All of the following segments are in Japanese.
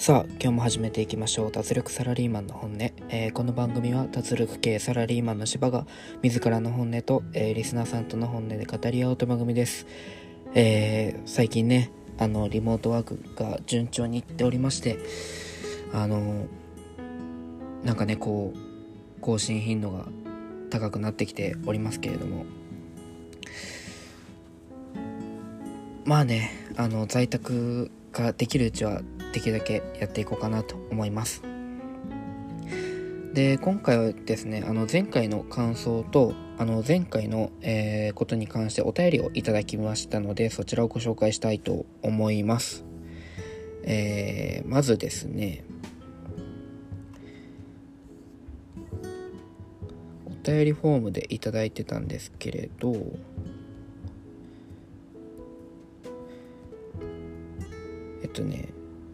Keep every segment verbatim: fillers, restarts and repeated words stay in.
さあ今日も始めていきましょう。脱力サラリーマンの本音、えー、この番組は脱力系サラリーマンの柴が自らの本音と、えー、リスナーさんとの本音で語り合うと番組です。えー、最近ねあのリモートワークが順調にいっておりまして、あのなんかねこう更新頻度が高くなってきておりますけれども、まあねあの在宅ができるうちはできるだけやっていこうかなと思います。で今回はですねあの前回の感想とあの前回の、えー、ことに関してお便りをいただきましたので、そちらをご紹介したいと思います。えー、まずですねお便りフォームでいただいてたんですけれど、えっとね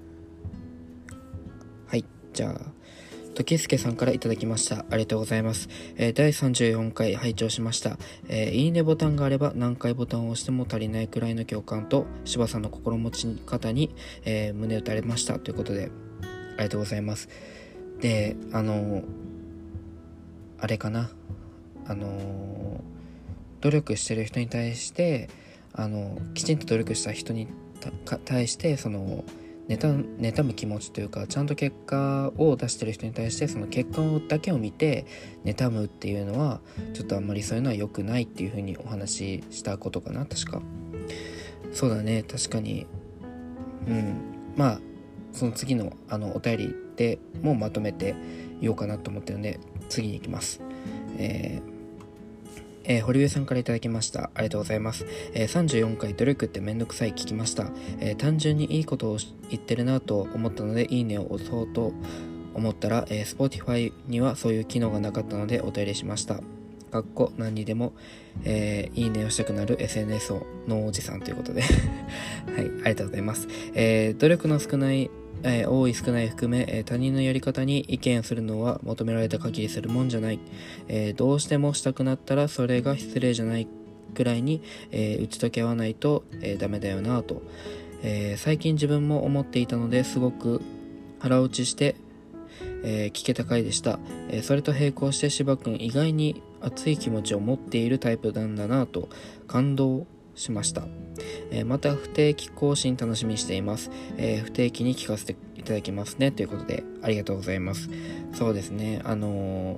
はいじゃあ時助さんからいただきました。ありがとうございます。えー、だいさんじゅうよんかい拝聴しました。えー、いいねボタンがあれば何回ボタンを押しても足りないくらいの共感と柴さんの心持ち方に、えー、胸打たれましたということでありがとうございます。であのあれかなあの努力してる人に対してあのきちんと努力した人に対してその妬む気持ちというか、ちゃんと結果を出してる人に対してその結果だけを見て妬むっていうのはちょっとあんまりそういうのは良くないっていう風にお話ししたことかな。確かそうだね。確かにうんまあその次のあのお便りでもうまとめて言おうかなと思ってるので次に行きます。えーえー、堀上さんからいただきました。ありがとうございます。えー、さんじゅうよんかい努力ってめんどくさい聞きました。えー、単純にいいことを言ってるなと思ったのでいいねを押そうと思ったら、えー、Spotify にはそういう機能がなかったのでお便りしました。かっこ何にでも、えー、いいねをしたくなる エスエヌエス のおじさんということではいありがとうございます。えー、努力の少ないえー、多い少ない含め、えー、他人のやり方に意見するのは求められた限りするもんじゃない、えー、どうしてもしたくなったらそれが失礼じゃないくらいに、えー、打ち解け合わないと、えー、ダメだよなと、えー、最近自分も思っていたのですごく腹落ちして、えー、聞けた回でした。えー、それと並行して柴くん意外に熱い気持ちを持っているタイプなんだなと感動しました。えー、また不定期更新楽しみにしています。えー、不定期に聞かせていただきますねということでありがとうございます。そうですねあのー、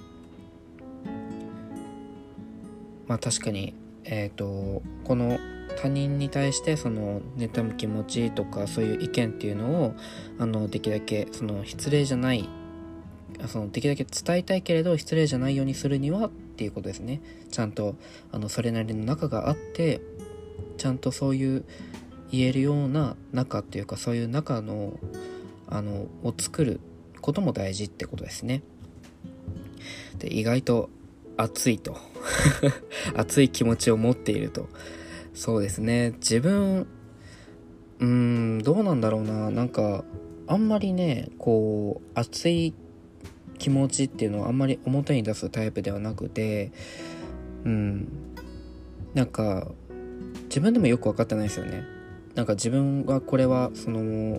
まあ確かにえっとこの他人に対してその妬む気持ちとかそういう意見っていうのをあのできるだけその失礼じゃないそのできるだけ伝えたいけれど失礼じゃないようにするにはっていうことですね。ちゃんとあのそれなりの仲があってちゃんとそういう言えるような仲っていうかそういう仲のあのを作ることも大事ってことですね。で意外と熱いと熱い気持ちを持っていると。そうですね自分うーんどうなんだろうななんかあんまりねこう熱い気持ちっていうのはあんまり表に出すタイプではなくてうんなんか自分でもよく分かってないですよね。なんか自分はこれはその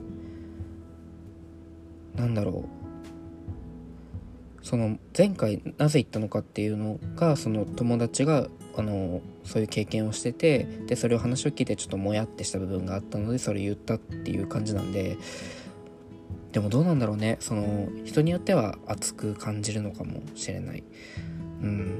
なんだろうその前回なぜ言ったのかっていうのがその友達があのそういう経験をしててでそれを話を聞いてちょっともやってした部分があったのでそれ言ったっていう感じなんで、でもどうなんだろうねその人によっては熱く感じるのかもしれない。うん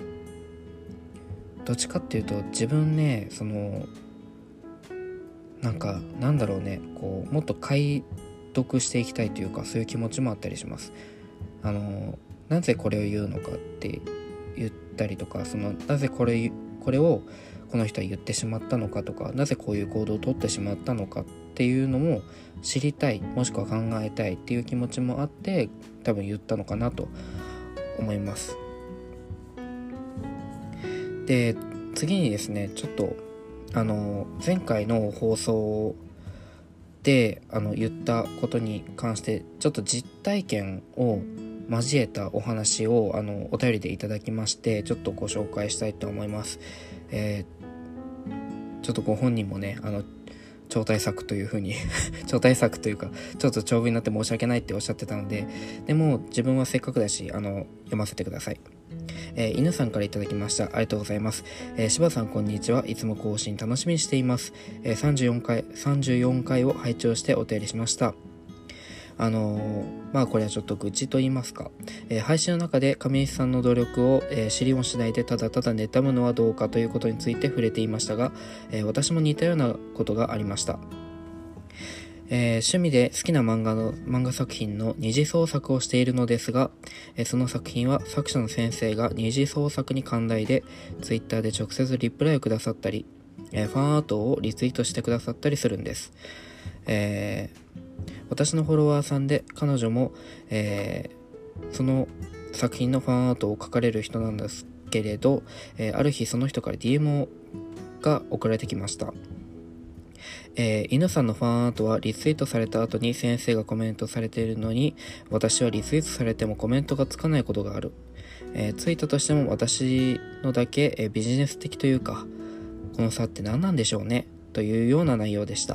どっちかっていうと自分ねそのなんかなんだろうねこうもっと解読していきたいというかそういう気持ちもあったりします。あのなぜこれを言うのかって言ったりとかそのなぜこれこれをこの人は言ってしまったのかとかなぜこういう行動をとってしまったのかっていうのも知りたいもしくは考えたいっていう気持ちもあって多分言ったのかなと思います。で次にですねちょっとあの前回の放送であの言ったことに関してちょっと実体験を交えたお話をあのお便りでいただきましてちょっとご紹介したいと思います。えー、ちょっとご本人もねあの超大作というふうに超大作というかちょっと長文になって申し訳ないっておっしゃってたので、でも自分はせっかくだしあの読ませてください。えー、犬さんからいただきました。ありがとうございます。えー、柴さんこんにちは。いつも更新楽しみにしています。えー、さんじゅうよんかいさんじゅうよんかいを拝聴してお便りしました。あのー、まあこれはちょっと愚痴と言いますか、えー、配信の中で上石さんの努力を、えー、知りもしないでただただ妬むのはどうかということについて触れていましたが、えー、私も似たようなことがありました。えー、趣味で好きな漫画の漫画作品の二次創作をしているのですが、えー、その作品は作者の先生が二次創作に寛大でツイッターで直接リプライをくださったり、えー、ファンアートをリツイートしてくださったりするんです。えー、私のフォロワーさんで彼女も、えー、その作品のファンアートを描かれる人なんですけれど、えー、ある日その人から ディーエム が送られてきました。えー、犬さんのファンアートはリツイートされた後に先生がコメントされているのに、私はリツイートされてもコメントがつかないことがある。えー、ついたとしても私のだけ、えー、ビジネス的というか、この差って何なんでしょうねというような内容でした。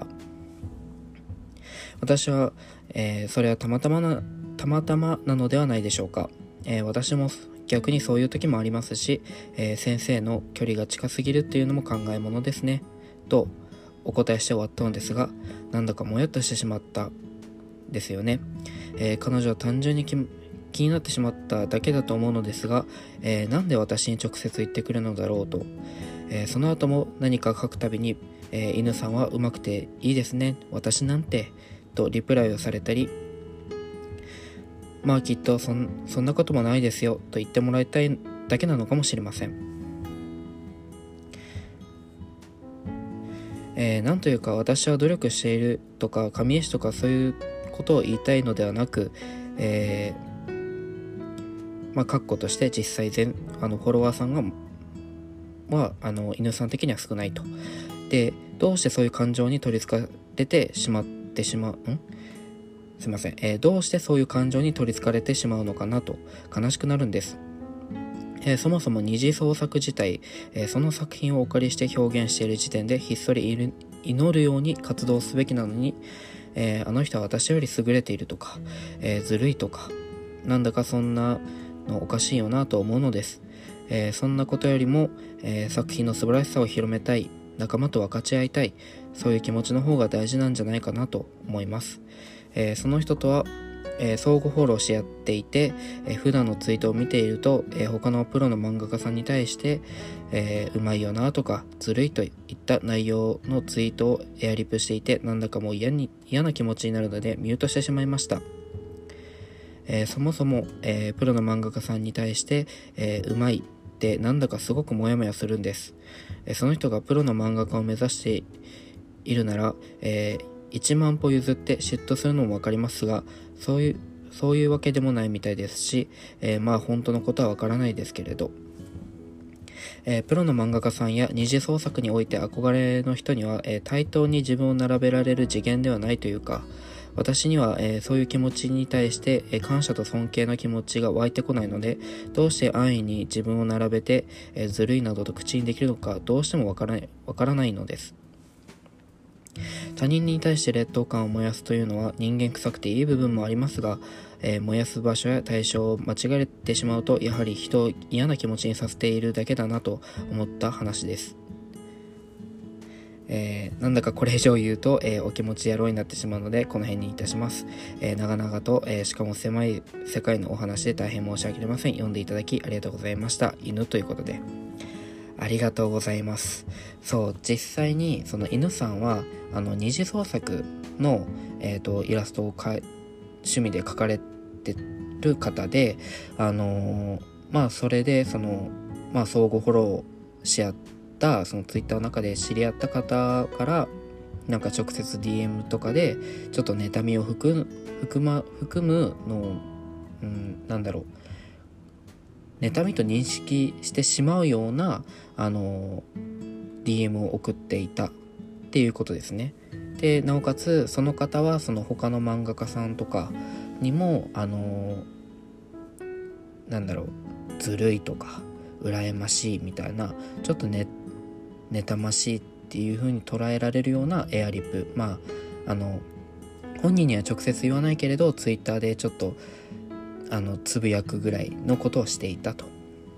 私は、えー、それはたまたまなたまたまなのではないでしょうか。えー、私も逆にそういう時もありますし、えー、先生の距離が近すぎるっていうのも考えものですねとお答えして終わったのですが、なんだかもやっとしてしまったですよね。えー、彼女は単純に気気になってしまっただけだと思うのですが、えー、なんで私に直接言ってくるのだろうと、えー、その後も何か書くたびに、えー、犬さんはうまくていいですね、私なんてとリプライをされたり、まあきっとそ ん, そんなこともないですよと言ってもらいたいだけなのかもしれません。えー、なんというか私は努力しているとか神絵師とかそういうことを言いたいのではなく、えー、まあ括弧として実際全あのフォロワーさんがはあの犬さん的には少ないと。でどうしてそういう感情に取り憑かれてしまってしまうんすいません、えー、どうしてそういう感情に取り憑かれてしまうのかなと悲しくなるんです。えー、そもそも二次創作自体、えー、その作品をお借りして表現している時点でひっそりいる祈るように活動すべきなのに、えー、あの人は私より優れているとか、えー、ずるいとか、なんだかそんなのおかしいよなと思うのです。えー、そんなことよりも、えー、作品の素晴らしさを広めたい、仲間と分かち合いたい、そういう気持ちの方が大事なんじゃないかなと思います。えー、その人とはえー、相互フォローし合っていて、えー、普段のツイートを見ていると、えー、他のプロの漫画家さんに対して、えー、うまいよなとかずるいといった内容のツイートをエアリプしていて、なんだかもう嫌に嫌な気持ちになるのでミュートしてしまいました。えー、そもそも、えー、プロの漫画家さんに対して、えー、うまいってなんだかすごくモヤモヤするんです。えー、その人がプロの漫画家を目指しているなら、えーいちまん歩譲って嫉妬するのもわかりますが、そういうそういうわけでもないみたいですし、えー、まあ本当のことはわからないですけれど、えー、プロの漫画家さんや二次創作において憧れの人には、えー、対等に自分を並べられる次元ではないというか、私には、えー、そういう気持ちに対して、えー、感謝と尊敬の気持ちが湧いてこないので、どうして安易に自分を並べて、えー、ずるいなどと口にできるのかどうしてもわからない、わからないのです。他人に対して劣等感を燃やすというのは人間臭くていい部分もありますが、えー、燃やす場所や対象を間違えてしまうと、やはり人を嫌な気持ちにさせているだけだなと思った話です。えー、なんだかこれ以上言うと、えー、お気持ち野郎になってしまうのでこの辺にいたします。えー、長々と、えー、しかも狭い世界のお話で大変申し訳ありません。読んでいただきありがとうございました。犬ということでありがとうございます。そう、実際にその犬さんはあの二次創作の、えーと、イラストをか趣味で描かれてる方で、あのー、まあそれでそのまあ相互フォローし合ったそのツイッターの中で知り合った方からなんか直接 ディーエム とかでちょっと妬みを含む含ま含むの、うん、なんだろう、妬みと認識してしまうようなあの ディーエム を送っていたっていうことですね。でなおかつその方はその他の漫画家さんとかにもあのなんだろう、ずるいとか羨ましいみたいなちょっとね妬ましいっっていう風に捉えられるようなエアリップ、まああの本人には直接言わないけれどツイッターでちょっとあのつぶやくぐらいのことをしていたと。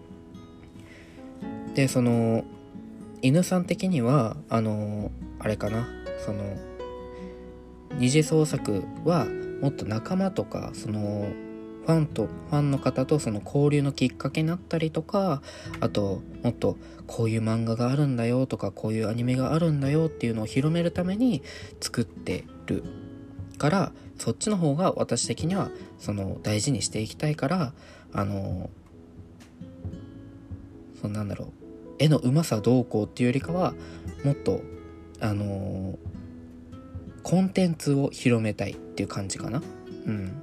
でその犬さん的にはあのあれかな、その二次創作はもっと仲間とかそのファンとファンの方とその交流のきっかけになったりとか、あともっとこういう漫画があるんだよとかこういうアニメがあるんだよっていうのを広めるために作ってるから、そっちの方が私的にはその大事にしていきたいから、あのそのなんだろう、絵のうまさどうこうっていうよりかはもっとあのコンテンツを広めたいっていう感じかな。うん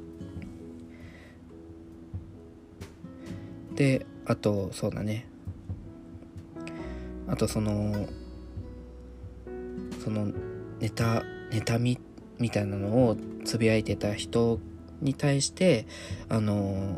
で、あとそうだね、あとそのそのネタ妬みみたいなのをつぶやいてた人に対してあの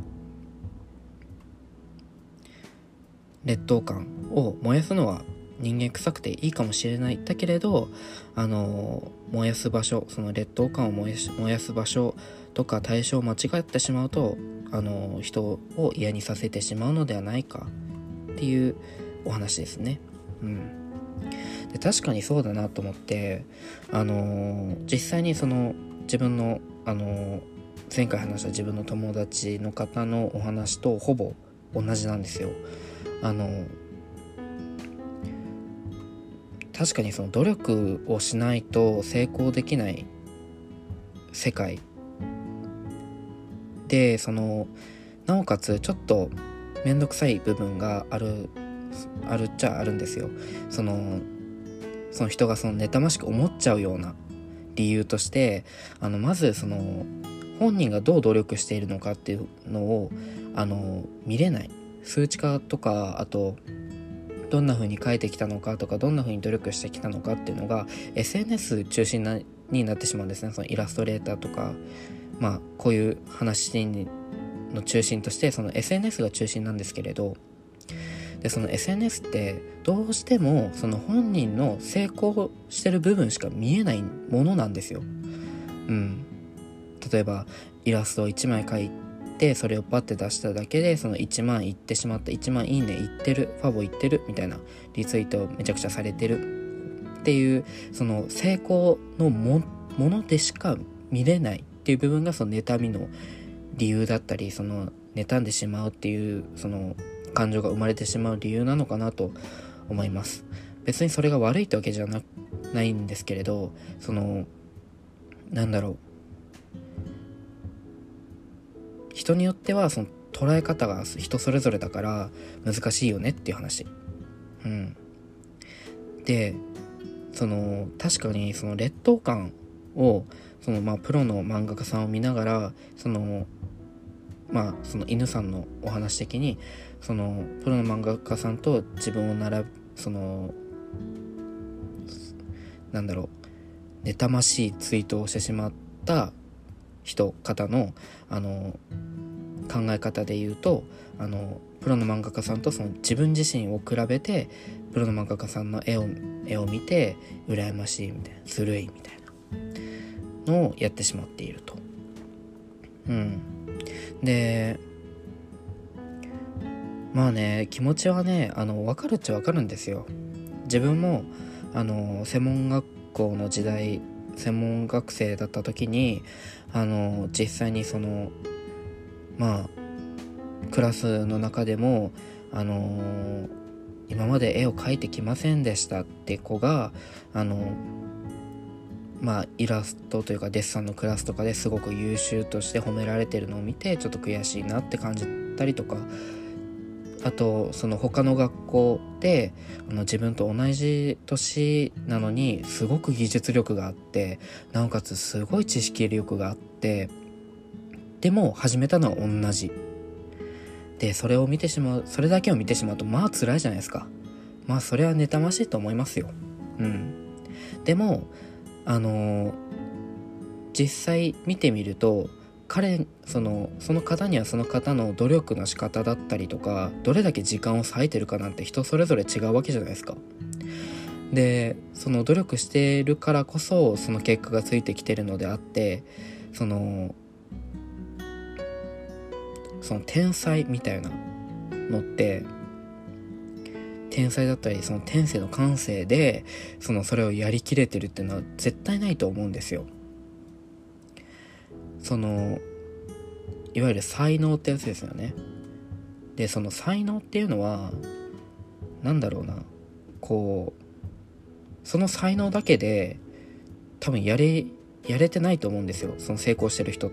劣等感を燃やすのは人間臭くていいかもしれない。だけれどあの燃やす場所、その劣等感を燃やし燃やす場所とか対象を間違ってしまうとあの人を嫌にさせてしまうのではないかっていうお話ですね。うんで確かにそうだなと思って、あの実際にその自分のあの前回話した自分の友達の方のお話とほぼ同じなんですよ。あの確かにその努力をしないと成功できない世界で、そのなおかつちょっとめんどくさい部分があるあるっちゃあるんですよ。そのその人がその妬ましく思っちゃうような理由として、あのまずその本人がどう努力しているのかっていうのをあの見れない、数値化とか、あとどんな風に書いてきたのかとかどんな風に努力してきたのかっていうのが エスエヌエス 中心なになってしまうんですね。そのイラストレーターとか、まあこういう話の中心としてその エスエヌエス が中心なんですけれど、でその エスエヌエス ってどうしてもその本人の成功してる部分しか見えないものなんですよ。うん例えばイラストをいちまい描いてそれをパッて出しただけでそのいちまんいってしまった、いちまんいいねいってる、ファボいってるみたいなリツイートめちゃくちゃされてるっていう、その成功の も, ものでしか見れないっていう部分がその妬みの理由だったり、その妬んでしまうっていうその感情が生まれてしまう理由なのかなと思います。別にそれが悪いってわけじゃ な, ないんですけれど、そのなんだろう、人によってはその捉え方が人それぞれだから難しいよねっていう話。うんでその確かにその劣等感をそのまあプロの漫画家さんを見ながら、そのまあその犬さんのお話的にそのプロの漫画家さんと自分を並ぶ、そのなんだろう、妬ましいツイートをしてしまった人方のあの考え方で言うと、あのプロの漫画家さんとその自分自身を比べてプロの漫画家さんの絵を絵を見て羨ましいみたいな、ずるいみたいなのをやってしまっていると。うんでまあね、気持ちはねあの分かるっちゃ分かるんですよ。自分もあの専門学校の時代、専門学生だった時にあの実際にそのまあクラスの中でもあの今まで絵を描いてきませんでしたって子があのまあイラストというかデッサンのクラスとかですごく優秀として褒められてるのを見てちょっと悔しいなって感じたりとか、あとその他の学校であの自分と同じ年なのにすごく技術力があって、なおかつすごい知識力があって、でも始めたのは同じで、それを見てしまう、それだけを見てしまうとまあ辛いじゃないですか。まあそれは妬ましいと思いますよ。うんでもあのー、実際見てみると彼そのその方にはその方の努力の仕方だったりとか、どれだけ時間を割いてるかなんて人それぞれ違うわけじゃないですか。 でその努力してるからこそその結果がついてきてるのであって、そのその天才みたいなのって、天才だったりその天性の感性でそのそれをやりきれてるっていうのは絶対ないと思うんですよ。そのいわゆる才能ってやつですよね。でその才能っていうのはなんだろうな、こうその才能だけで多分やれやれてないと思うんですよ、その成功してる人って。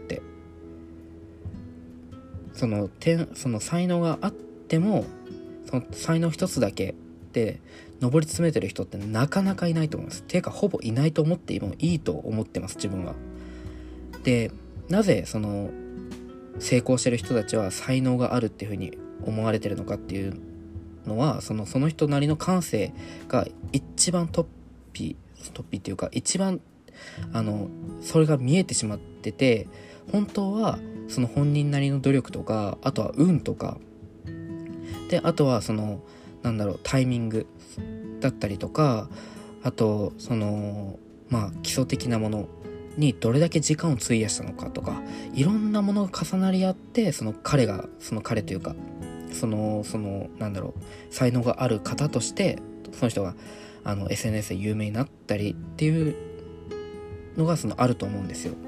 その天その才能があってもその才能一つだけで上り詰めてる人ってなかなかいないと思います。ていうかほぼいないと思ってもいいと思ってます、自分は。でなぜその成功してる人たちは才能があるっていうふうに思われてるのかっていうのは、そのその人なりの感性が一番トッピトッピっていうか一番あのそれが見えてしまってて、本当はその本人なりの努力とか、あとは運とかで、あとはそのなんだろうタイミングだったりとか、あとそのまあ基礎的なものにどれだけ時間を費やしたのかとか、いろんなものが重なり合って、その彼がその彼というかそのそのなんだろう才能がある方としてその人があの エスエヌエス で有名になったりっていうのがそのあると思うんですよ。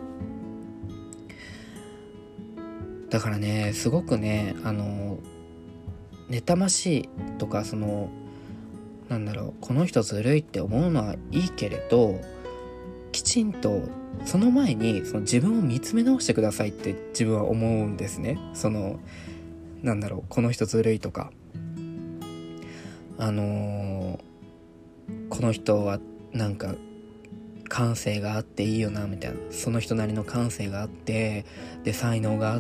だからね、すごくねあの妬ましいとか、そのなんだろうこの人ずるいって思うのはいいけれど、きちんとその前にその自分を見つめ直してくださいって自分は思うんですね。そのなんだろうこの人ずるいとか、あのー、この人はなんか感性があっていいよなみたいな、その人なりの感性があって、で才能があって、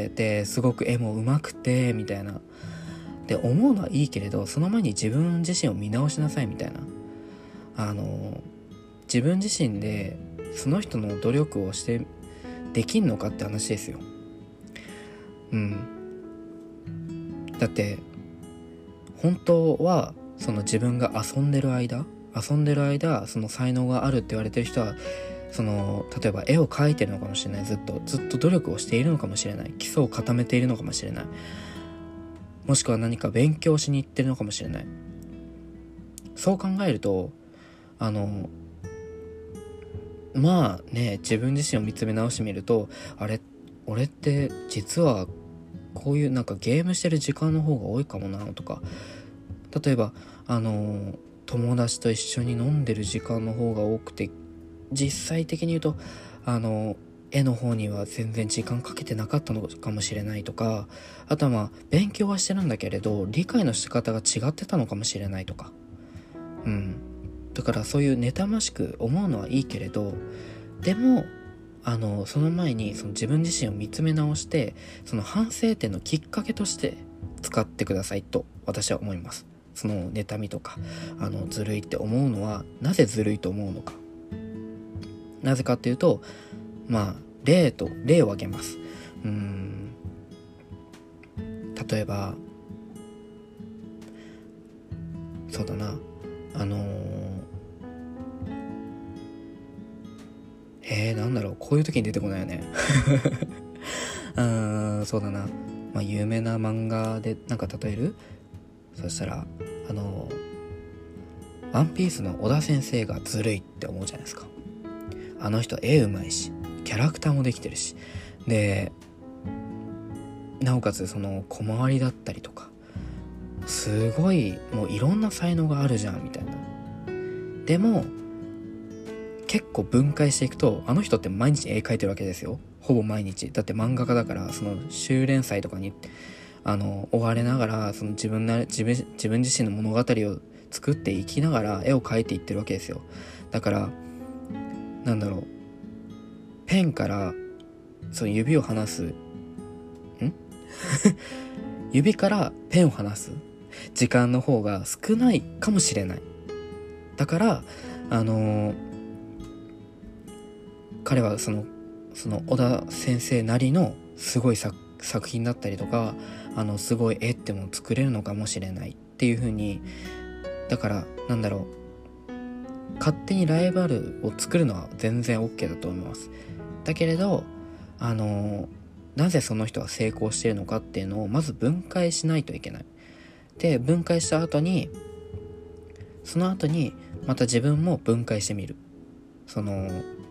ですごく絵も上手くてみたいなで思うのはいいけれど、その前に自分自身を見直しなさいみたいな、あのー、自分自身でその人の努力をしてできんのかって話ですよ。うんだって本当はその自分が遊んでる間遊んでる間その才能があるって言われてる人は、その例えば絵を描いてるのかもしれない、ずっとずっと努力をしているのかもしれない、基礎を固めているのかもしれない、もしくは何か勉強しに行ってるのかもしれない。そう考えるとあのまあね、自分自身を見つめ直してみると、あれ俺って実はこういうなんかゲームしてる時間の方が多いかもなとか、例えばあの友達と一緒に飲んでる時間の方が多くて、実際的に言うとあの絵の方には全然時間かけてなかったのかもしれないとか、あとはまあ勉強はしてるんだけれど理解の仕方が違ってたのかもしれないとか、うんだからそういう妬ましく思うのはいいけれど、でもあのその前にその自分自身を見つめ直して、その反省点のきっかけとして使ってくださいと私は思います。その妬みとかあのずるいって思うのはなぜずるいと思うのか、なぜかっていうと、まあ例と例を挙げます。うーん例えばそうだなあのーえー、なんだろうこういう時に出てこないよねうーんそうだな、まあ、有名な漫画でなんか例える、そしたらあのワンピースの小田先生がずるいって思うじゃないですか。あの人絵うまいしキャラクターもできてるし、でなおかつその小回りだったりとかすごいもういろんな才能があるじゃんみたいな。でも結構分解していくと、あの人って毎日絵描いてるわけですよ、ほぼ毎日。だって漫画家だから、その週連載とかにあの追われながらその自分な自分自分自身の物語を作っていきながら絵を描いていってるわけですよ。だからなんだろうペンからその指を離すん指からペンを離す時間の方が少ないかもしれない。だからあのー、彼はそのその小田先生なりのすごい 作, 作品だったりとか、あのすごい絵っても作れるのかもしれないっていう風に、だからなんだろう勝手にライバルを作るのは全然 OK だと思います。だけれどあのなぜその人は成功しているのかっていうのをまず分解しないといけない。で分解した後にその後にまた自分も分解してみる。その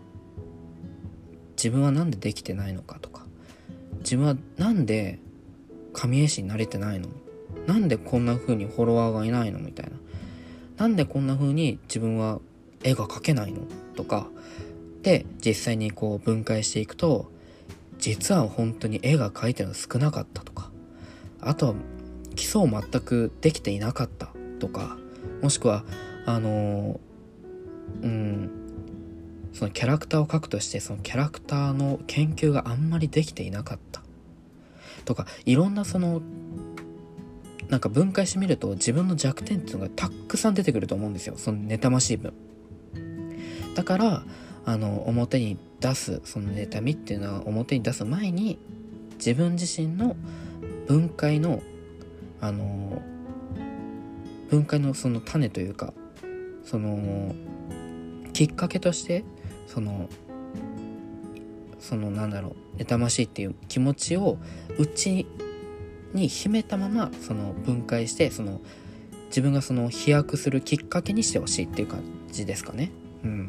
自分はなんでできてないのかとか、自分はなんで神絵師になれてないの、なんでこんな風にフォロワーがいないのみたいな、なんでこんな風に自分は絵が描けないのとかで実際にこう分解していくと、実は本当に絵が描いてるの少なかったとか、あとは基礎を全くできていなかったとか、もしくはあのうんそのキャラクターを描くとしてそのキャラクターの研究があんまりできていなかったとか、いろんなそのなんか分解してみると自分の弱点っていうのがたくさん出てくると思うんですよ、その妬ましい分。だからあの表に出すその妬みっていうのは表に出す前に自分自身の分解のあの分解のその種というか、そのきっかけとしてそのそのなんだろう妬ましいっていう気持ちを内に秘めたままその分解して、その自分がその飛躍するきっかけにしてほしいっていう感じですかね。うん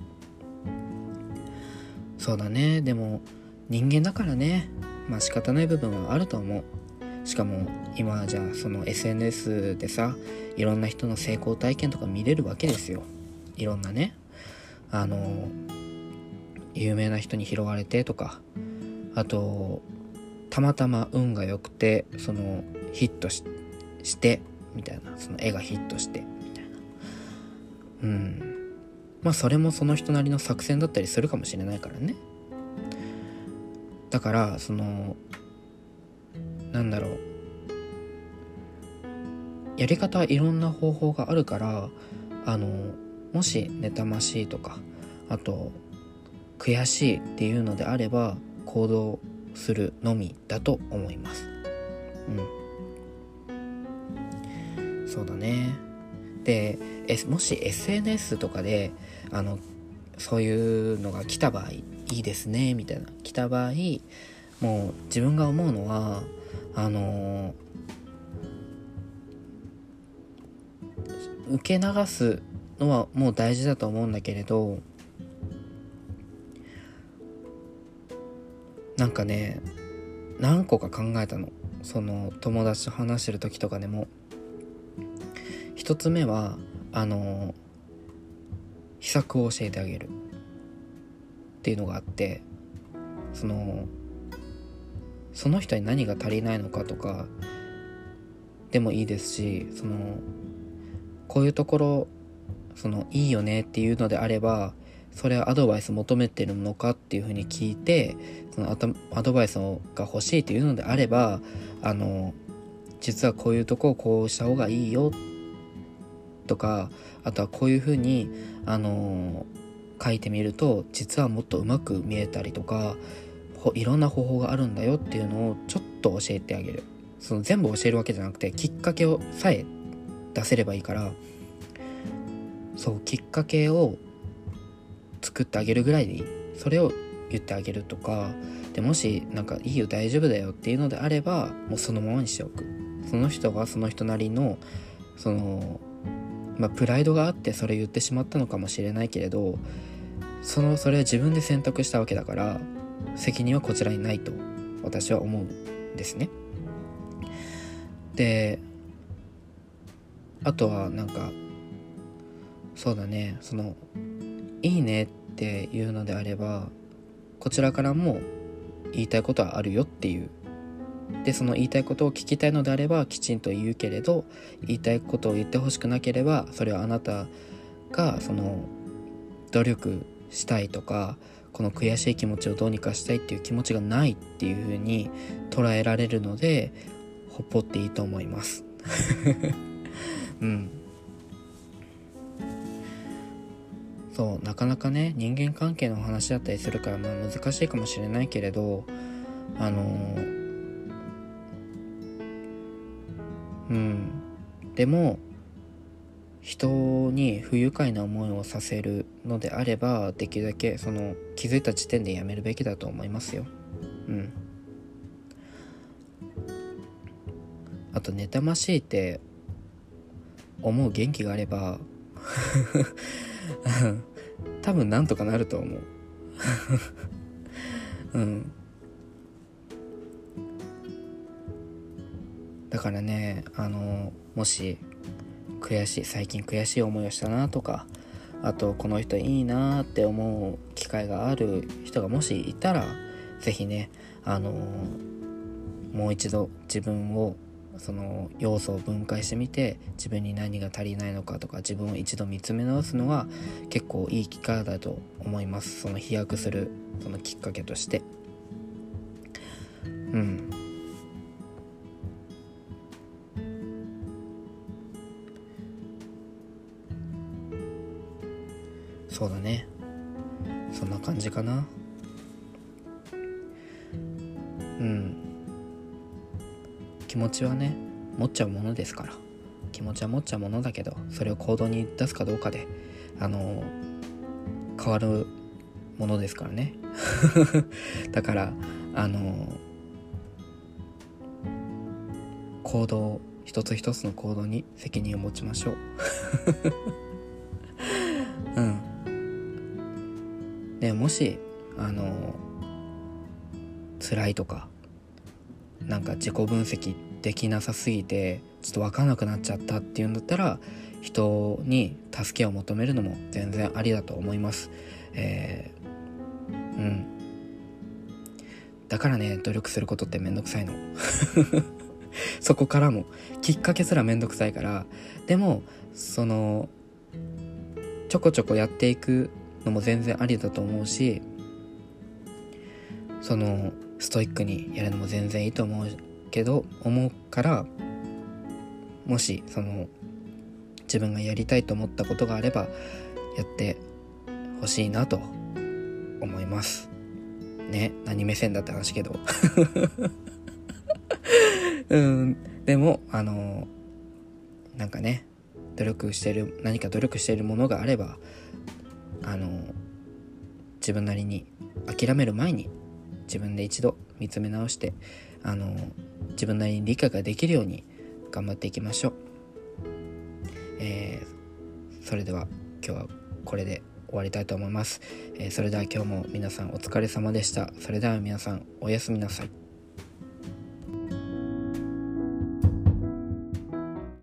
そうだね。でも人間だからね、まあ仕方ない部分はあると思う。しかも今じゃあその エスエヌエス でさ、いろんな人の成功体験とか見れるわけですよ。いろんなねあの有名な人に拾われてとか、あとたまたま運が良くてそのヒット し, してみたいな、その絵がヒットしてみたいな、うんまあそれもその人なりの作戦だったりするかもしれないからね。だからそのなんだろうやり方はいろんな方法があるから、あのもし妬ましいとかあと悔しいっていうのであれば行動するのみだと思います。うんそうだね。でもし エスエヌエス とかであのそういうのが来た場合、いいですねみたいな来た場合、もう自分が思うのはあの受け流すのはもう大事だと思うんだけれど、なんかね何個か考えたの。その友達と話してる時とかでも、一つ目はあの秘策を教えてあげるっていうのがあって、そのその人に何が足りないのかとかでもいいですし、そのこういうところそのいいよねっていうのであれば、それはアドバイス求めてるのかっていうふうに聞いて、そのアドバイスが欲しいっていうのであれば、あの実はこういうとこをこうした方がいいよとか、あとはこういうふうにあの書いてみると実はもっとうまく見えたりとか、いろんな方法があるんだよっていうのをちょっと教えてあげる。その全部教えるわけじゃなくてきっかけをさえ出せればいいから、そうきっかけを作ってあげるぐらいでいい。それを言ってあげるとかで、もしなんかいいよ大丈夫だよっていうのであればもうそのままにしておく。その人がその人なりのそのまあプライドがあってそれ言ってしまったのかもしれないけれど、そのそれは自分で選択したわけだから責任はこちらにないと私は思うんですね。であとはなんかそうだね、そのいいねっていうのであればこちらからも言いたいことはあるよっていう。でその言いたいことを聞きたいのであればきちんと言うけれど、言いたいことを言ってほしくなければそれはあなたがその努力したいとかこの悔しい気持ちをどうにかしたいっていう気持ちがないっていう風に捉えられるのでほっぽっていいと思いますうんそうなかなかね人間関係の話だったりするからまあ難しいかもしれないけれど、あのー、うんでも人に不愉快な思いをさせるのであれば、できるだけその気づいた時点でやめるべきだと思いますよ。うんあと、妬ましいって思う元気があれば多分なんとかなると思ううんだからね、あのもし悔しい最近悔しい思いをしたなとか、あとこの人いいなって思う機会がある人がもしいたら、ぜひね、あのもう一度自分をその要素を分解してみて、自分に何が足りないのかとか、自分を一度見つめ直すのは結構いい機会だと思います。その飛躍するそのきっかけとしてうんそうだね、そんな感じかな。うん気持ちはね持っちゃうものですから、気持ちは持っちゃうものだけど、それを行動に出すかどうかであの変わるものですからねだからあの行動一つ一つの行動に責任を持ちましょううんでもしあの辛いとか、なんか自己分析できなさすぎてちょっと分かんなくなっちゃったっていうんだったら、人に助けを求めるのも全然ありだと思います。えー、うんだからね、努力することってめんどくさいのそこからもきっかけすらめんどくさいから。でもそのちょこちょこやっていくのも全然ありだと思うし、そのストイックにやるのも全然いいと思うけど思うから、もしその自分がやりたいと思ったことがあればやってほしいなと思いますね。何目線だって話けどうんでもあのなんかね、努力してる何か努力しているものがあれば、あの自分なりに諦める前に自分で一度見つめ直して、あの自分なりに理解ができるように頑張っていきましょう。えー、それでは今日はこれで終わりたいと思います。えー、それでは今日も皆さんお疲れ様でした。それでは皆さんおやすみなさい。